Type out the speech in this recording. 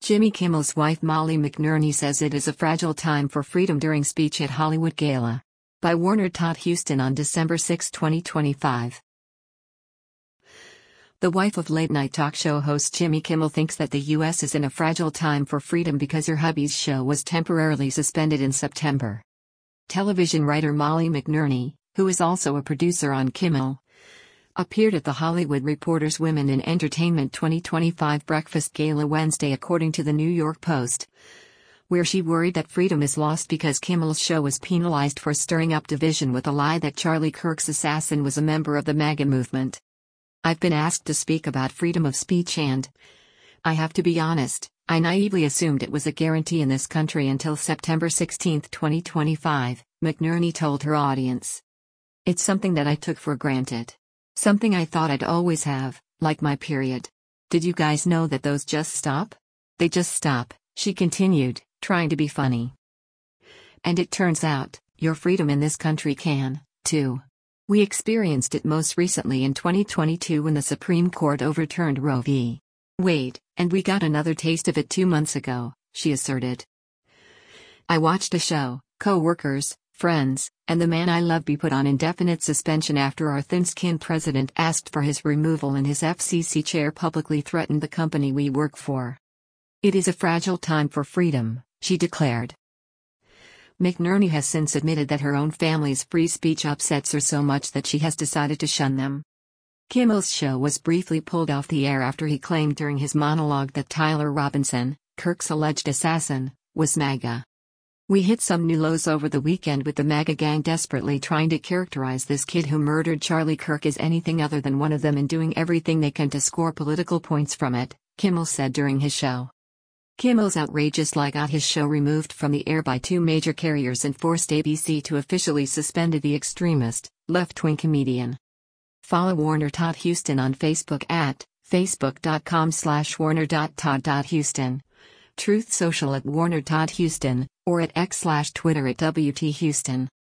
Jimmy Kimmel's wife Molly McNerney says it is a fragile time for freedom during speech at Hollywood Gala. By Warner Todd Huston on December 6, 2025. The wife of late-night talk show host Jimmy Kimmel thinks that the U.S. is in a fragile time for freedom because her hubby's show was temporarily suspended in September. Television writer Molly McNerney, who is also a producer on Kimmel, appeared at the Hollywood Reporter's Women in Entertainment 2025 Breakfast Gala Wednesday, according to the New York Post, where she worried that freedom is lost because Kimmel's show was penalized for stirring up division with a lie that Charlie Kirk's assassin was a member of the MAGA movement. I've been asked to speak about freedom of speech and, I have to be honest, I naively assumed it was a guarantee in this country until September 16, 2025, McNerney told her audience. It's something that I took for granted. Something I thought I'd always have, like my period. Did you guys know that those just stop? They just stop, she continued, trying to be funny. And it turns out, your freedom in this country can, too. We experienced it most recently in 2022 when the Supreme Court overturned Roe v. Wade, and we got another taste of it 2 months ago, she asserted. I watched a show, co-workers, friends, and the man I love be put on indefinite suspension after our thin-skinned president asked for his removal and his FCC chair publicly threatened the company we work for. It is a fragile time for freedom, she declared. McNerney has since admitted that her own family's free speech upsets her so much that she has decided to shun them. Kimmel's show was briefly pulled off the air after he claimed during his monologue that Tyler Robinson, Kirk's alleged assassin, was MAGA. We hit some new lows over the weekend with the MAGA gang desperately trying to characterize this kid who murdered Charlie Kirk as anything other than one of them and doing everything they can to score political points from it, Kimmel said during his show. Kimmel's outrageous lie got his show removed from the air by 2 major carriers and forced ABC to officially suspend the extremist, left-wing comedian. Follow Warner Todd Huston on Facebook at facebook.com/warner.todd.huston. Truth Social at Warner Todd Huston, or at X/Twitter at WT Huston.